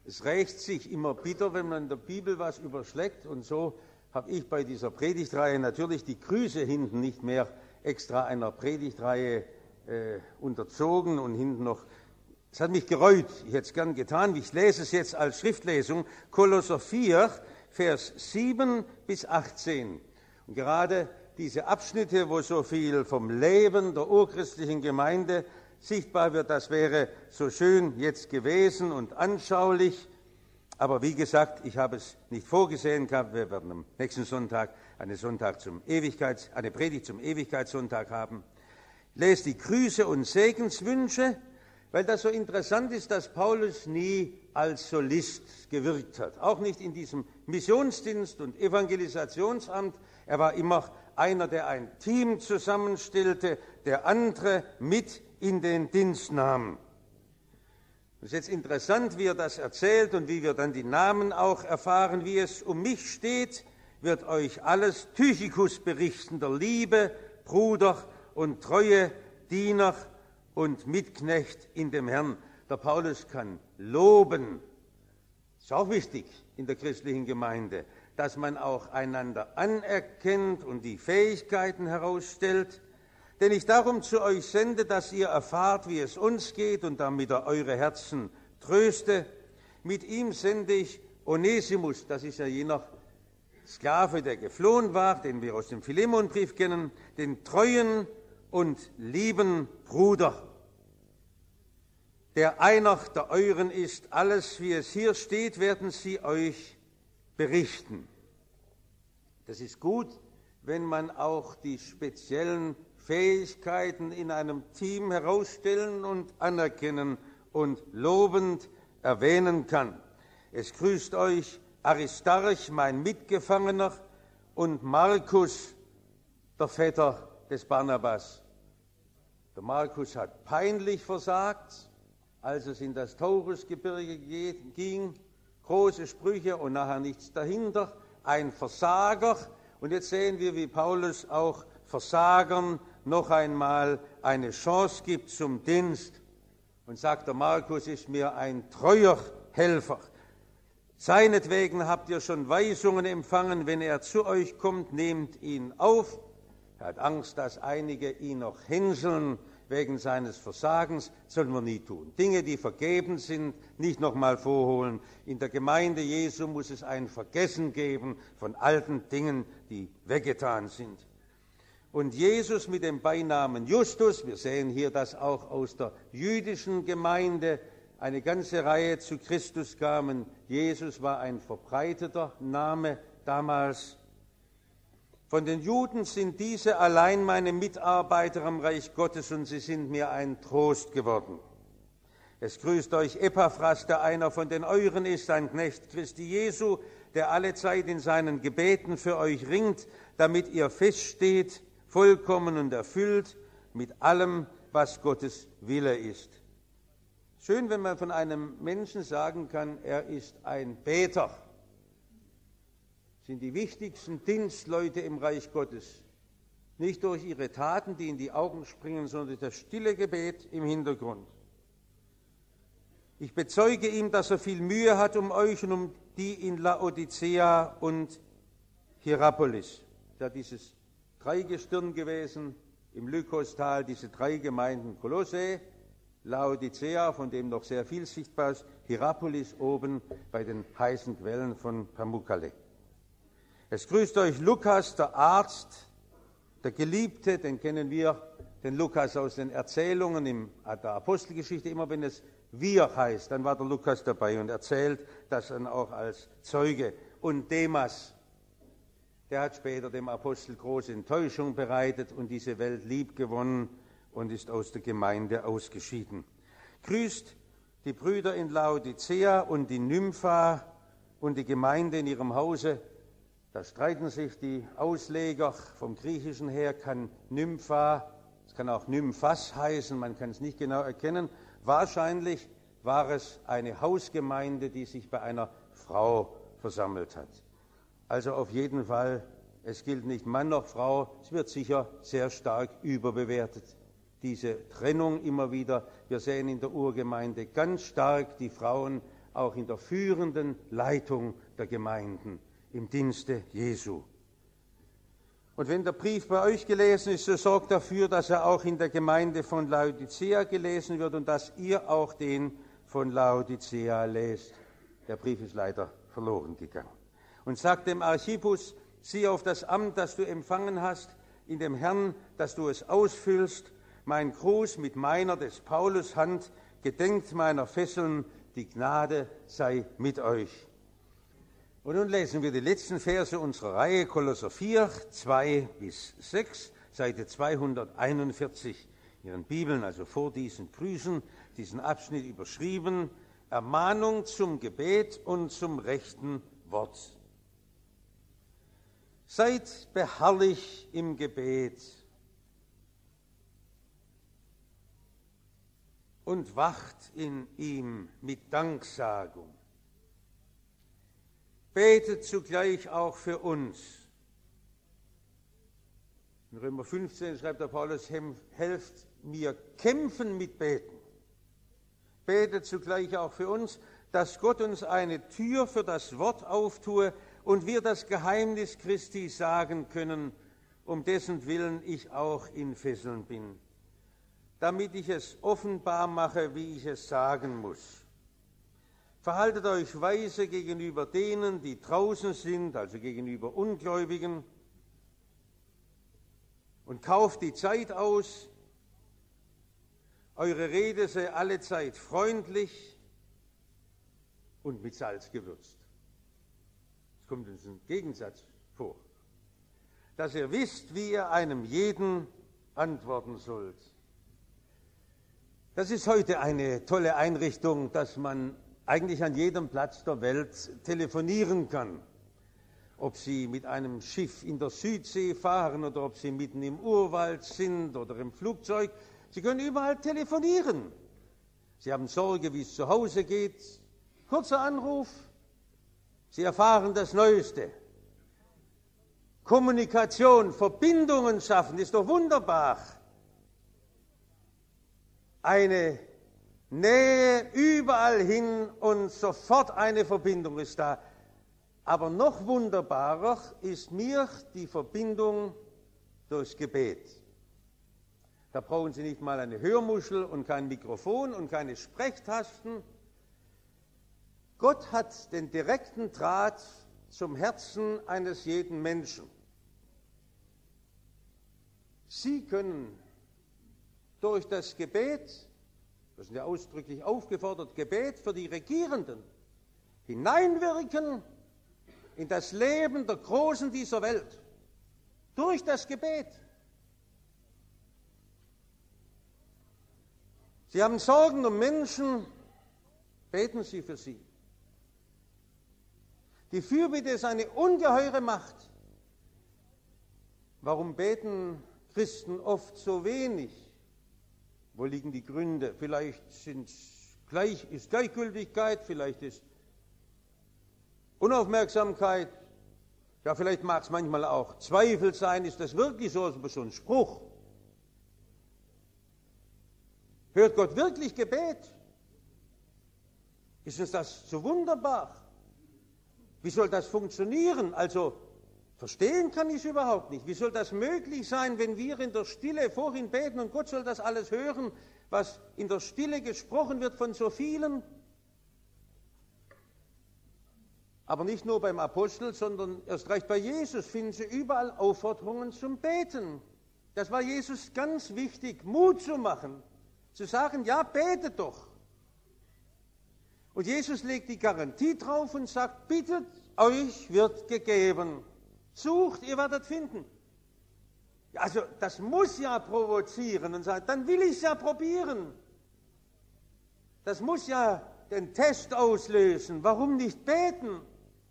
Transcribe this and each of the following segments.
Es rächt sich immer bitter, wenn man in der Bibel was überschlägt. Und so habe ich bei dieser Predigtreihe natürlich die Grüße hinten nicht mehr extra einer Predigtreihe unterzogen und hinten noch. Es hat mich gereut, ich hätte es gern getan. Ich lese es jetzt als Schriftlesung, Kolosser 4, Vers 7 bis 18. Und gerade diese Abschnitte, wo so viel vom Leben der urchristlichen Gemeinde sichtbar wird, das wäre so schön jetzt gewesen und anschaulich. Aber wie gesagt, ich habe es nicht vorgesehen gehabt. Wir werden am nächsten Sonntag eine Predigt zum Ewigkeitssonntag haben. Ich lese die Grüße und Segenswünsche, weil das so interessant ist, dass Paulus nie als Solist gewirkt hat. Auch nicht in diesem Missionsdienst und Evangelisationsamt. Er war immer einer, der ein Team zusammenstellte, der andere mit in den Dienst nahm. Es ist jetzt interessant, wie er das erzählt und wie wir dann die Namen auch erfahren. Wie es um mich steht, wird euch alles Tychikus berichten, der liebe Bruder und treue Diener und Mitknecht in dem Herrn. Der Paulus kann loben. Das ist auch wichtig in der christlichen Gemeinde, dass man auch einander anerkennt und die Fähigkeiten herausstellt. Den ich darum zu euch sende, dass ihr erfahrt, wie es uns geht und damit er eure Herzen tröste. Mit ihm sende ich Onesimus, das ist ja jener Sklave, der geflohen war, den wir aus dem Philemonbrief kennen, den treuen und lieben Bruder, der einer der euren ist. Alles, wie es hier steht, werden sie euch berichten. Das ist gut, wenn man auch die speziellen Fähigkeiten in einem Team herausstellen und anerkennen und lobend erwähnen kann. Es grüßt euch Aristarch, mein Mitgefangener, und Markus, der Vetter des Barnabas. Der Markus hat peinlich versagt, als es in das Taurusgebirge ging. Große Sprüche und nachher nichts dahinter. Ein Versager. Und jetzt sehen wir, wie Paulus auch Versagern noch einmal eine Chance gibt zum Dienst. Und sagt, der Markus ist mir ein treuer Helfer. Seinetwegen habt ihr schon Weisungen empfangen, wenn er zu euch kommt, nehmt ihn auf. Er hat Angst, dass einige ihn noch hänseln wegen seines Versagens. Sollen wir nie tun. Dinge, die vergeben sind, nicht nochmal vorholen. In der Gemeinde Jesu muss es ein Vergessen geben von alten Dingen, die weggetan sind. Und Jesus mit dem Beinamen Justus, wir sehen hier, dass auch aus der jüdischen Gemeinde eine ganze Reihe zu Christus kamen. Jesus war ein verbreiteter Name damals. Von den Juden sind diese allein meine Mitarbeiter am Reich Gottes und sie sind mir ein Trost geworden. Es grüßt euch Epaphras, der einer von den euren ist, ein Knecht Christi Jesu, der alle Zeit in seinen Gebeten für euch ringt, damit ihr feststeht, vollkommen und erfüllt mit allem, was Gottes Wille ist. Schön, wenn man von einem Menschen sagen kann, er ist ein Beter. Das sind die wichtigsten Dienstleute im Reich Gottes. Nicht durch ihre Taten, die in die Augen springen, sondern durch das stille Gebet im Hintergrund. Ich bezeuge ihm, dass er viel Mühe hat um euch und um die in Laodicea und Hierapolis. Ja, dieses Dreigestirn gewesen im Lykostal, diese 3 Gemeinden Kolossä, Laodicea, von dem noch sehr viel sichtbar ist, Hierapolis oben bei den heißen Quellen von Pamukkale. Es grüßt euch Lukas, der Arzt, der Geliebte, den kennen wir, den Lukas aus den Erzählungen in der Apostelgeschichte. Immer wenn es wir heißt, dann war der Lukas dabei und erzählt das dann auch als Zeuge. Und Demas, der hat später dem Apostel große Enttäuschung bereitet und diese Welt lieb gewonnen und ist aus der Gemeinde ausgeschieden. Grüßt die Brüder in Laodicea und die Nympha und die Gemeinde in ihrem Hause. Da streiten sich die Ausleger. Vom Griechischen her kann Nympha, es kann auch Nymphas heißen, man kann es nicht genau erkennen. Wahrscheinlich war es eine Hausgemeinde, die sich bei einer Frau versammelt hat. Also auf jeden Fall, es gilt nicht Mann noch Frau, es wird sicher sehr stark überbewertet. Diese Trennung immer wieder, wir sehen in der Urgemeinde ganz stark die Frauen auch in der führenden Leitung der Gemeinden im Dienste Jesu. Und wenn der Brief bei euch gelesen ist, so sorgt dafür, dass er auch in der Gemeinde von Laodicea gelesen wird und dass ihr auch den von Laodicea lest. Der Brief ist leider verloren gegangen. Und sagt dem Archippus, sieh auf das Amt, das du empfangen hast, in dem Herrn, dass du es ausfüllst. Mein Gruß mit meiner des Paulus Hand, gedenkt meiner Fesseln, die Gnade sei mit euch. Und nun lesen wir die letzten Verse unserer Reihe, Kolosser 4, 2-6, Seite 241 in Ihren Bibeln, also vor diesen Grüßen, diesen Abschnitt überschrieben, Ermahnung zum Gebet und zum rechten Wort. Seid beharrlich im Gebet und wacht in ihm mit Danksagung. Betet zugleich auch für uns. In Römer 15 schreibt der Paulus, helft mir kämpfen mit Beten. Betet zugleich auch für uns, dass Gott uns eine Tür für das Wort auftue und wir das Geheimnis Christi sagen können, um dessen Willen ich auch in Fesseln bin, damit ich es offenbar mache, wie ich es sagen muss. Verhaltet euch weise gegenüber denen, die draußen sind, also gegenüber Ungläubigen, und kauft die Zeit aus. Eure Rede sei allezeit freundlich und mit Salz gewürzt. Es kommt uns ein Gegensatz vor. Dass ihr wisst, wie ihr einem jeden antworten sollt. Das ist heute eine tolle Einrichtung, dass man eigentlich an jedem Platz der Welt telefonieren kann. Ob Sie mit einem Schiff in der Südsee fahren oder ob Sie mitten im Urwald sind oder im Flugzeug, Sie können überall telefonieren. Sie haben Sorge, wie es zu Hause geht. Kurzer Anruf, Sie erfahren das Neueste. Kommunikation, Verbindungen schaffen, ist doch wunderbar. Eine Nähe überall hin und sofort eine Verbindung ist da. Aber noch wunderbarer ist mir die Verbindung durchs Gebet. Da brauchen Sie nicht mal eine Hörmuschel und kein Mikrofon und keine Sprechtasten. Gott hat den direkten Draht zum Herzen eines jeden Menschen. Sie können durch das Gebet, wir sind ja ausdrücklich aufgefordert, Gebet für die Regierenden, hineinwirken in das Leben der Großen dieser Welt. Durch das Gebet. Sie haben Sorgen um Menschen, beten Sie für sie. Die Fürbitte ist eine ungeheure Macht. Warum beten Christen oft so wenig? Wo liegen die Gründe? Vielleicht ist Gleichgültigkeit, vielleicht ist Unaufmerksamkeit, ja, vielleicht mag es manchmal auch Zweifel sein. Ist das wirklich so? Das ist so ein Spruch. Hört Gott wirklich Gebet? Ist uns das so wunderbar? Wie soll das funktionieren? Also, verstehen kann ich es überhaupt nicht. Wie soll das möglich sein, wenn wir in der Stille vorhin beten und Gott soll das alles hören, was in der Stille gesprochen wird von so vielen? Aber nicht nur beim Apostel, sondern erst recht bei Jesus finden Sie überall Aufforderungen zum Beten. Das war Jesus ganz wichtig, Mut zu machen, zu sagen, ja, betet doch. Und Jesus legt die Garantie drauf und sagt, bittet, euch wird gegeben. Sucht, ihr werdet finden. Also das muss ja provozieren und sagen, dann will ich es ja probieren. Das muss ja den Test auslösen. Warum nicht beten?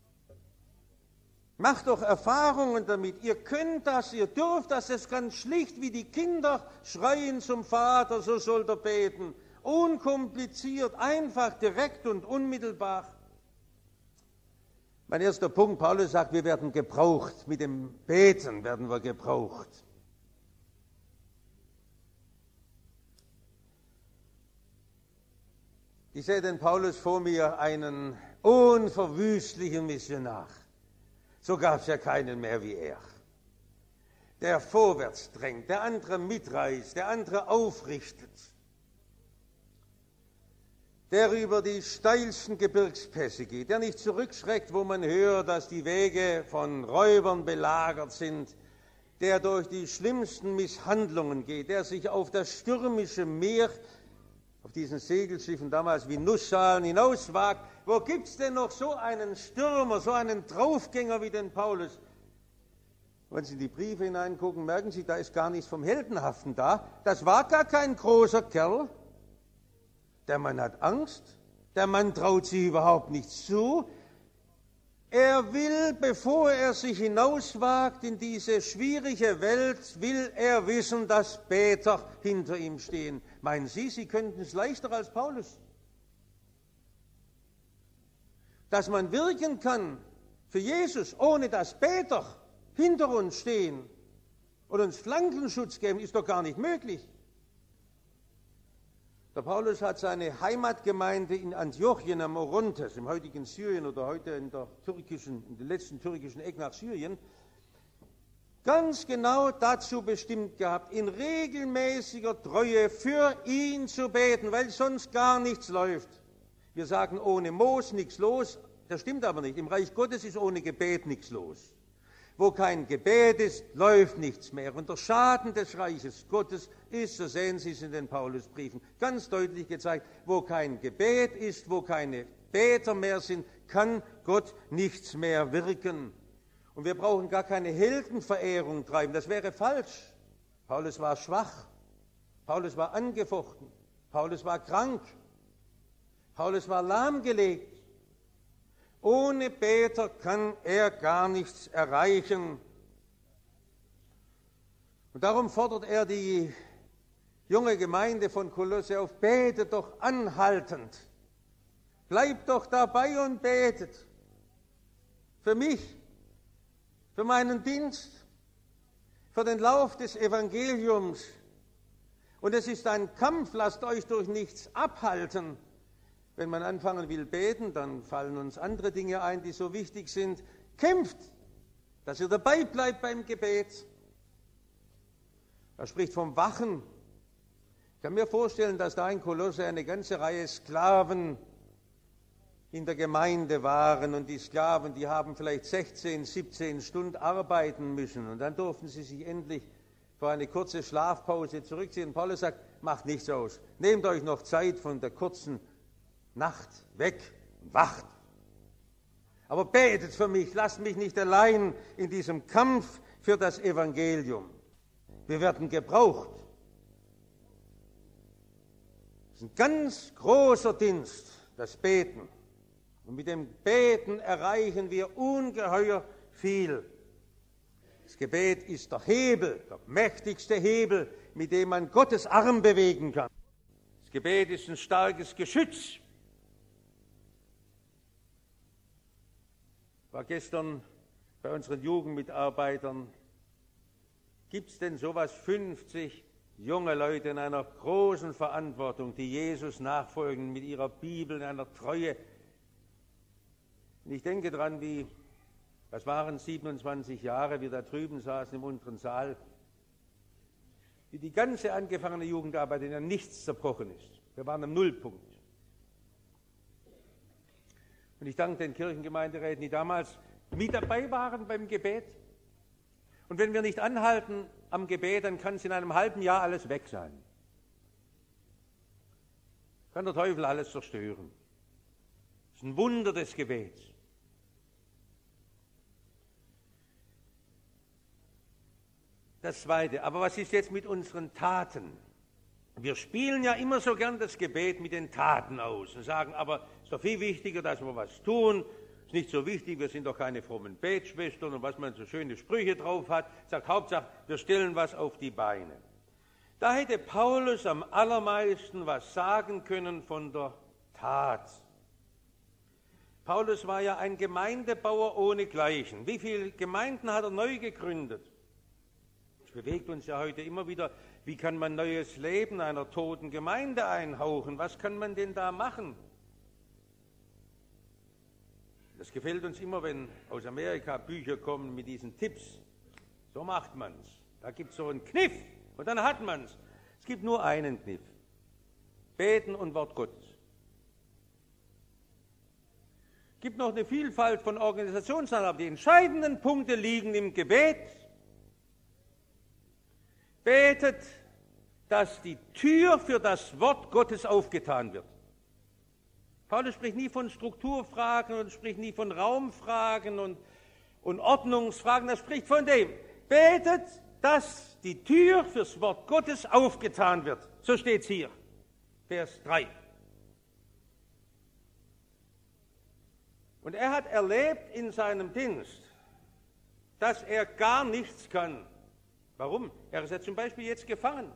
Macht doch Erfahrungen damit. Ihr könnt das, ihr dürft das. Es ist ganz schlicht, wie die Kinder schreien zum Vater, so sollt ihr beten. Unkompliziert, einfach, direkt und unmittelbar. Mein erster Punkt, Paulus sagt, wir werden gebraucht. Mit dem Beten werden wir gebraucht. Ich sehe den Paulus vor mir, einen unverwüstlichen Missionar. So gab es ja keinen mehr wie er. Der vorwärts drängt, der andere mitreißt, der andere aufrichtet. Der über die steilsten Gebirgspässe geht, der nicht zurückschreckt, wo man hört, dass die Wege von Räubern belagert sind, der durch die schlimmsten Misshandlungen geht, der sich auf das stürmische Meer, auf diesen Segelschiffen damals wie Nussschalen hinauswagt. Wo gibt es denn noch so einen Stürmer, so einen Draufgänger wie den Paulus? Wenn Sie in die Briefe hineingucken, merken Sie, da ist gar nichts vom Heldenhaften da. Das war gar kein großer Kerl. Der Mann hat Angst, der Mann traut sich überhaupt nichts zu. Er will, bevor er sich hinauswagt in diese schwierige Welt, will er wissen, dass Beter hinter ihm stehen. Meinen Sie, Sie könnten es leichter als Paulus? Dass man wirken kann für Jesus, ohne dass Beter hinter uns stehen und uns Flankenschutz geben, ist doch gar nicht möglich. Der Paulus hat seine Heimatgemeinde in Antiochien am Orontes, im heutigen Syrien oder heute in den letzten türkischen Eck nach Syrien, ganz genau dazu bestimmt gehabt, in regelmäßiger Treue für ihn zu beten, weil sonst gar nichts läuft. Wir sagen, ohne Moos nichts los, das stimmt aber nicht. Im Reich Gottes ist ohne Gebet nichts los. Wo kein Gebet ist, läuft nichts mehr. Und der Schaden des Reiches Gottes ist, so sehen Sie es in den Paulusbriefen, ganz deutlich gezeigt, wo kein Gebet ist, wo keine Beter mehr sind, kann Gott nichts mehr wirken. Und wir brauchen gar keine Heldenverehrung treiben, das wäre falsch. Paulus war schwach, Paulus war angefochten, Paulus war krank, Paulus war lahmgelegt. Ohne Beter kann er gar nichts erreichen. Und darum fordert er die junge Gemeinde von Kolosse auf, betet doch anhaltend. Bleibt doch dabei und betet. Für mich, für meinen Dienst, für den Lauf des Evangeliums. Und es ist ein Kampf, lasst euch durch nichts abhalten. Wenn man anfangen will beten, dann fallen uns andere Dinge ein, die so wichtig sind. Kämpft, dass ihr dabei bleibt beim Gebet. Er spricht vom Wachen. Ich kann mir vorstellen, dass da in Kolosse eine ganze Reihe Sklaven in der Gemeinde waren. Und die Sklaven, die haben vielleicht 16, 17 Stunden arbeiten müssen. Und dann durften sie sich endlich für eine kurze Schlafpause zurückziehen. Paulus sagt, macht nichts aus. Nehmt euch noch Zeit von der kurzen Nacht weg und wacht. Aber betet für mich, lasst mich nicht allein in diesem Kampf für das Evangelium. Wir werden gebraucht. Das ist ein ganz großer Dienst, das Beten. Und mit dem Beten erreichen wir ungeheuer viel. Das Gebet ist der Hebel, der mächtigste Hebel, mit dem man Gottes Arm bewegen kann. Das Gebet ist ein starkes Geschütz. Ich war gestern bei unseren Jugendmitarbeitern. Gibt es denn sowas, 50 junge Leute in einer großen Verantwortung, die Jesus nachfolgen, mit ihrer Bibel, in einer Treue? Und ich denke daran, was waren 27 Jahre, wir da drüben saßen im unteren Saal, wie die ganze angefangene Jugendarbeit in nichts zerbrochen ist. Wir waren am Nullpunkt. Und ich danke den Kirchengemeinderäten, die damals mit dabei waren beim Gebet. Und wenn wir nicht anhalten am Gebet, dann kann es in einem halben Jahr alles weg sein. Kann der Teufel alles zerstören. Das ist ein Wunder des Gebets. Das Zweite, aber was ist jetzt mit unseren Taten? Wir spielen ja immer so gern das Gebet mit den Taten aus und sagen, aber es ist doch viel wichtiger, dass wir was tun. Es ist nicht so wichtig, wir sind doch keine frommen Betschwestern und was man so schöne Sprüche drauf hat. Sagt, Hauptsache, wir stellen was auf die Beine. Da hätte Paulus am allermeisten was sagen können von der Tat. Paulus war ja ein Gemeindebauer ohnegleichen. Wie viele Gemeinden hat er neu gegründet? Es bewegt uns ja heute immer wieder, Wie kann man neues Leben einer toten Gemeinde einhauchen? Was kann man denn da machen? Das gefällt uns immer, wenn aus Amerika Bücher kommen mit diesen Tipps. So macht man's. Da gibt es so einen Kniff und dann hat man's. Es gibt nur einen Kniff. Beten und Wort Gottes. Es gibt noch eine Vielfalt von Organisationssachen, aber die entscheidenden Punkte liegen im Gebet. Betet, dass die Tür für das Wort Gottes aufgetan wird. Paulus spricht nie von Strukturfragen und spricht nie von Raumfragen und Ordnungsfragen, er spricht von dem. Betet, dass die Tür fürs Wort Gottes aufgetan wird. So steht es hier, Vers 3. Und er hat erlebt in seinem Dienst, dass er gar nichts kann. Warum? Er ist ja zum Beispiel jetzt gefangen.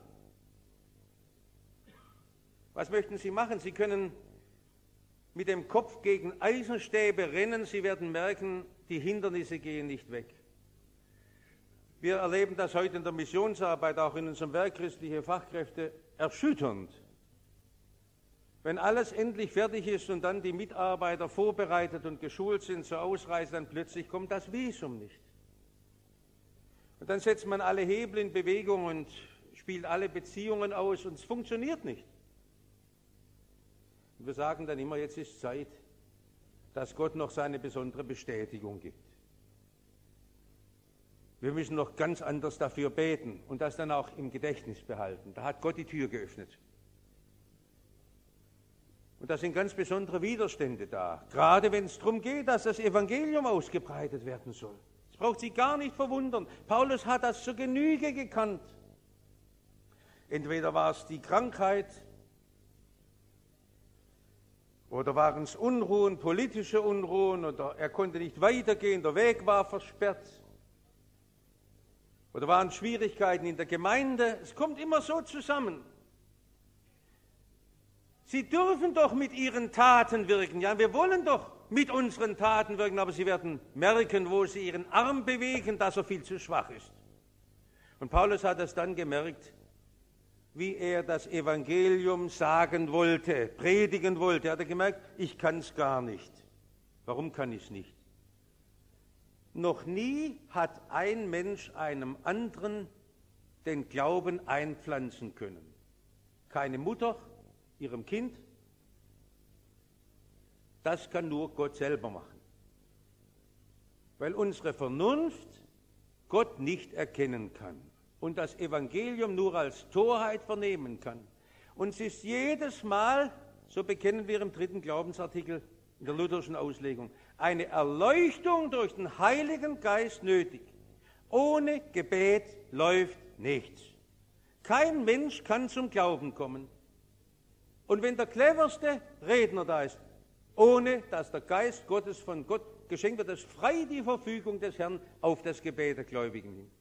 Was möchten Sie machen? Sie können mit dem Kopf gegen Eisenstäbe rennen, Sie werden merken, die Hindernisse gehen nicht weg. Wir erleben das heute in der Missionsarbeit, auch in unserem Werk christliche Fachkräfte, erschütternd. Wenn alles endlich fertig ist und dann die Mitarbeiter vorbereitet und geschult sind zur Ausreise, dann plötzlich kommt das Visum nicht. Und dann setzt man alle Hebel in Bewegung und spielt alle Beziehungen aus und es funktioniert nicht. Und wir sagen dann immer, jetzt ist Zeit, dass Gott noch seine besondere Bestätigung gibt. Wir müssen noch ganz anders dafür beten und das dann auch im Gedächtnis behalten. Da hat Gott die Tür geöffnet. Und da sind ganz besondere Widerstände da, gerade wenn es darum geht, dass das Evangelium ausgebreitet werden soll. Das braucht Sie gar nicht verwundern. Paulus hat das zur Genüge gekannt. Entweder war es die Krankheit oder waren es Unruhen, politische Unruhen, oder er konnte nicht weitergehen, der Weg war versperrt. Oder waren Schwierigkeiten in der Gemeinde. Es kommt immer so zusammen. Sie dürfen doch mit Ihren Taten wirken. Ja, wir wollen doch mit unseren Taten wirken, aber Sie werden merken, wo Sie Ihren Arm bewegen, dass er viel zu schwach ist. Und Paulus hat es dann gemerkt, wie er das Evangelium sagen wollte, predigen wollte. Er hat gemerkt, ich kann es gar nicht. Warum kann ich es nicht? Noch nie hat ein Mensch einem anderen den Glauben einpflanzen können. Keine Mutter ihrem Kind. Das kann nur Gott selber machen. Weil unsere Vernunft Gott nicht erkennen kann und das Evangelium nur als Torheit vernehmen kann. Und es ist jedes Mal, so bekennen wir im 3. Glaubensartikel in der lutherischen Auslegung, eine Erleuchtung durch den Heiligen Geist nötig. Ohne Gebet läuft nichts. Kein Mensch kann zum Glauben kommen. Und wenn der cleverste Redner da ist, ohne dass der Geist Gottes von Gott geschenkt wird, ist frei die Verfügung des Herrn auf das Gebet der Gläubigen hin.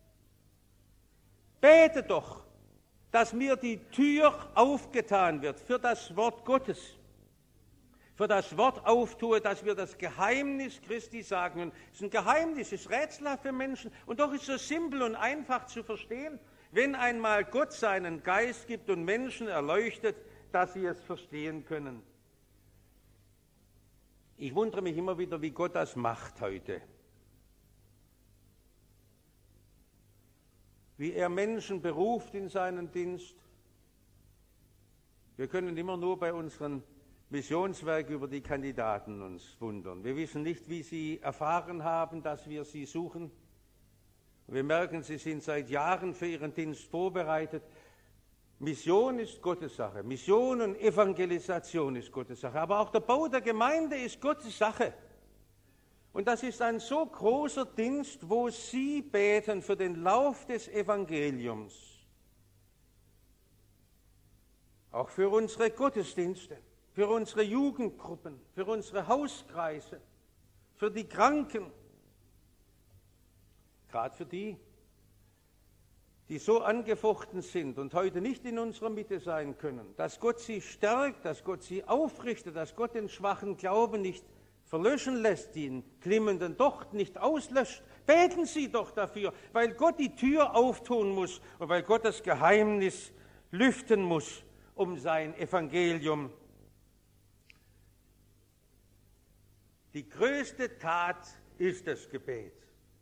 Bete doch, dass mir die Tür aufgetan wird für das Wort Gottes, für das Wort auftue, dass wir das Geheimnis Christi sagen. Und es ist ein Geheimnis, es ist rätselhaft für Menschen und doch ist es so simpel und einfach zu verstehen, wenn einmal Gott seinen Geist gibt und Menschen erleuchtet, dass sie es verstehen können. Ich wundere mich immer wieder, wie Gott das macht heute. Wie er Menschen beruft in seinen Dienst. Wir können immer nur bei unseren Missionswerken über die Kandidaten uns wundern. Wir wissen nicht, wie sie erfahren haben, dass wir sie suchen. Wir merken, sie sind seit Jahren für ihren Dienst vorbereitet. Mission ist Gottes Sache. Mission und Evangelisation ist Gottes Sache. Aber auch der Bau der Gemeinde ist Gottes Sache. Und das ist ein so großer Dienst, wo Sie beten für den Lauf des Evangeliums. Auch für unsere Gottesdienste, für unsere Jugendgruppen, für unsere Hauskreise, für die Kranken. Gerade für die so angefochten sind und heute nicht in unserer Mitte sein können, dass Gott sie stärkt, dass Gott sie aufrichtet, dass Gott den schwachen Glauben nicht verlöschen lässt, den glimmenden Docht nicht auslöscht. Beten Sie doch dafür, weil Gott die Tür auftun muss und weil Gott das Geheimnis lüften muss um sein Evangelium. Die größte Tat ist das Gebet.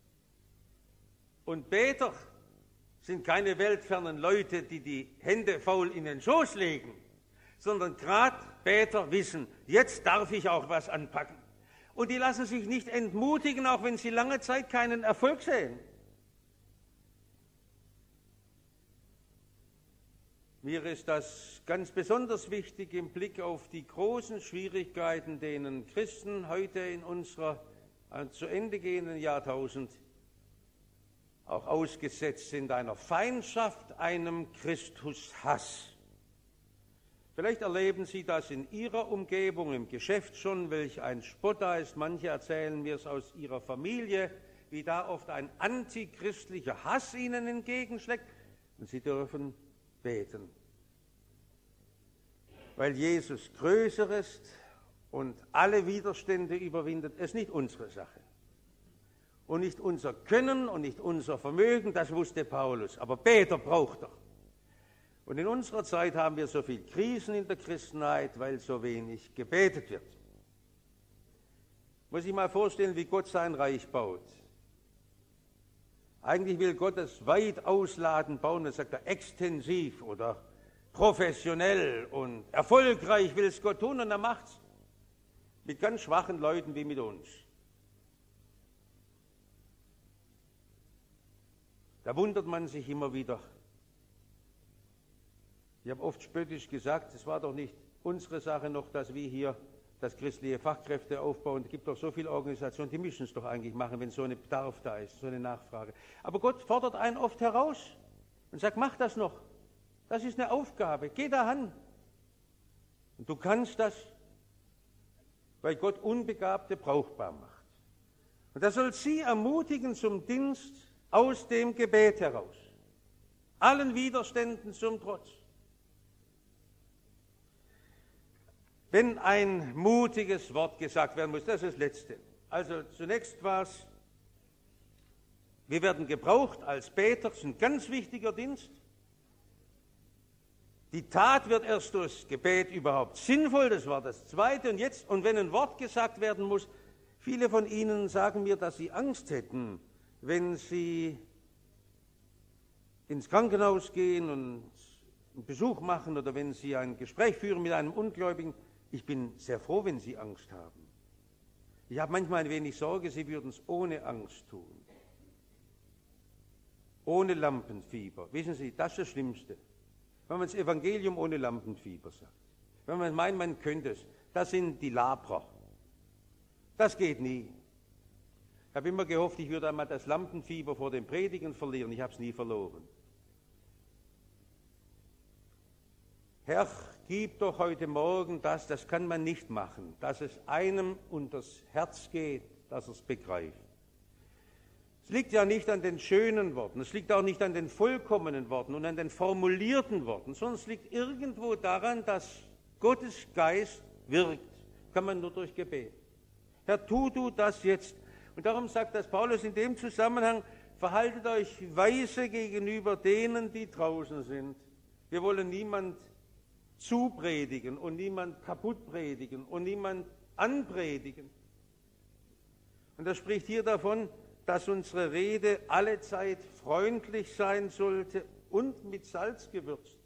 Und Beter sind keine weltfernen Leute, die die Hände faul in den Schoß legen, sondern gerade Beter wissen, jetzt darf ich auch was anpacken. Und die lassen sich nicht entmutigen, auch wenn sie lange Zeit keinen Erfolg sehen. Mir ist das ganz besonders wichtig im Blick auf die großen Schwierigkeiten, denen Christen heute in unserer zu Ende gehenden Jahrtausend auch ausgesetzt sind, einer Feindschaft, einem Christushass. Vielleicht erleben Sie das in Ihrer Umgebung, im Geschäft schon, welch ein Spott da ist. Manche erzählen mir es aus ihrer Familie, wie da oft ein antichristlicher Hass Ihnen entgegenschlägt. Und Sie dürfen beten, weil Jesus größer ist und alle Widerstände überwindet. Es ist nicht unsere Sache und nicht unser Können und nicht unser Vermögen, das wusste Paulus, aber Beter braucht er. Und in unserer Zeit haben wir so viele Krisen in der Christenheit, weil so wenig gebetet wird. Muss ich mal vorstellen, wie Gott sein Reich baut. Eigentlich will Gott es weit ausladend bauen, das sagt er extensiv oder professionell und erfolgreich will es Gott tun und er macht es mit ganz schwachen Leuten wie mit uns. Da wundert man sich immer wieder. Ich habe oft spöttisch gesagt, es war doch nicht unsere Sache noch, dass wir hier das christliche Fachkräfte aufbauen. Es gibt doch so viele Organisationen, die müssen es doch eigentlich machen, wenn so ein Bedarf da ist, so eine Nachfrage. Aber Gott fordert einen oft heraus und sagt, mach das noch. Das ist eine Aufgabe, geh daran. Und du kannst das, weil Gott Unbegabte brauchbar macht. Und das soll Sie ermutigen zum Dienst aus dem Gebet heraus. Allen Widerständen zum Trotz. Wenn ein mutiges Wort gesagt werden muss, das ist das Letzte. Also zunächst war es, wir werden gebraucht als Beter, das ist ein ganz wichtiger Dienst. Die Tat wird erst durchs Gebet überhaupt sinnvoll, das war das Zweite. Und wenn ein Wort gesagt werden muss, viele von Ihnen sagen mir, dass sie Angst hätten, wenn sie ins Krankenhaus gehen und einen Besuch machen oder wenn sie ein Gespräch führen mit einem Ungläubigen. Ich bin sehr froh, wenn Sie Angst haben. Ich habe manchmal ein wenig Sorge, Sie würden es ohne Angst tun. Ohne Lampenfieber. Wissen Sie, das ist das Schlimmste. Wenn man das Evangelium ohne Lampenfieber sagt. Wenn man meint, man könnte es. Das sind die Labrer. Das geht nie. Ich habe immer gehofft, ich würde einmal das Lampenfieber vor dem Predigen verlieren. Ich habe es nie verloren. Herr, gib doch heute Morgen das kann man nicht machen, dass es einem unters Herz geht, dass er es begreift. Es liegt ja nicht an den schönen Worten, es liegt auch nicht an den vollkommenen Worten und an den formulierten Worten, sondern es liegt irgendwo daran, dass Gottes Geist wirkt. Kann man nur durch Gebet. Herr, tu du das jetzt. Und darum sagt das Paulus in dem Zusammenhang, verhaltet euch weise gegenüber denen, die draußen sind. Wir wollen niemand zupredigen und niemand kaputt predigen und niemand anpredigen. Und er spricht hier davon, dass unsere Rede allezeit freundlich sein sollte und mit Salz gewürzt.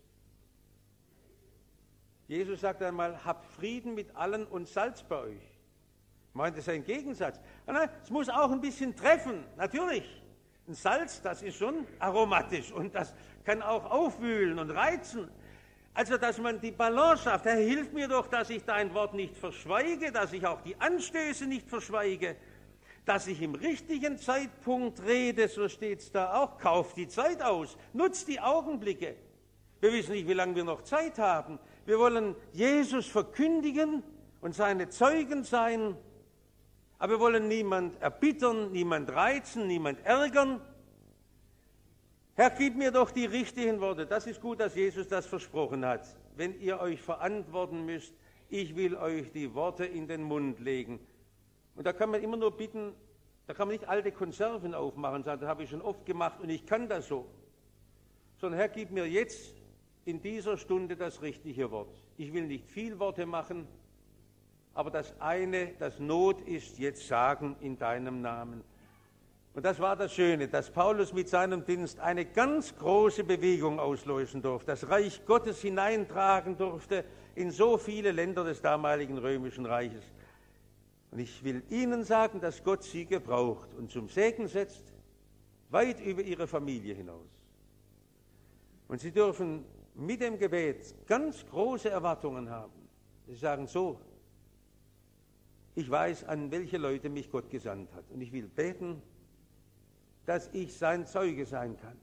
Jesus sagt einmal, habt Frieden mit allen und Salz bei euch. Meint es ein Gegensatz? Es muss auch ein bisschen treffen, natürlich. Ein Salz, das ist schon aromatisch und das kann auch aufwühlen und reizen. Also, dass man die Balance schafft. Herr, hilf mir doch, dass ich dein Wort nicht verschweige, dass ich auch die Anstöße nicht verschweige, dass ich im richtigen Zeitpunkt rede, so steht es da auch. Kauf die Zeit aus, nutzt die Augenblicke. Wir wissen nicht, wie lange wir noch Zeit haben. Wir wollen Jesus verkündigen und seine Zeugen sein, aber wir wollen niemand erbittern, niemand reizen, niemand ärgern. Herr, gib mir doch die richtigen Worte. Das ist gut, dass Jesus das versprochen hat. Wenn ihr euch verantworten müsst, ich will euch die Worte in den Mund legen. Und da kann man immer nur bitten, da kann man nicht alte Konserven aufmachen und sagen, das habe ich schon oft gemacht und ich kann das so. Sondern Herr, gib mir jetzt in dieser Stunde das richtige Wort. Ich will nicht viel Worte machen, aber das eine, das Not ist, jetzt sagen in deinem Namen. Und das war das Schöne, dass Paulus mit seinem Dienst eine ganz große Bewegung auslösen durfte, das Reich Gottes hineintragen durfte in so viele Länder des damaligen Römischen Reiches. Und ich will Ihnen sagen, dass Gott Sie gebraucht und zum Segen setzt, weit über Ihre Familie hinaus. Und Sie dürfen mit dem Gebet ganz große Erwartungen haben. Sie sagen so, ich weiß, an welche Leute mich Gott gesandt hat. Und ich will beten, dass ich sein Zeuge sein kann.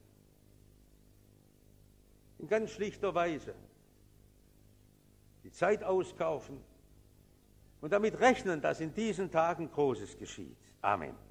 In ganz schlichter Weise. Die Zeit auskaufen und damit rechnen, dass in diesen Tagen Großes geschieht. Amen.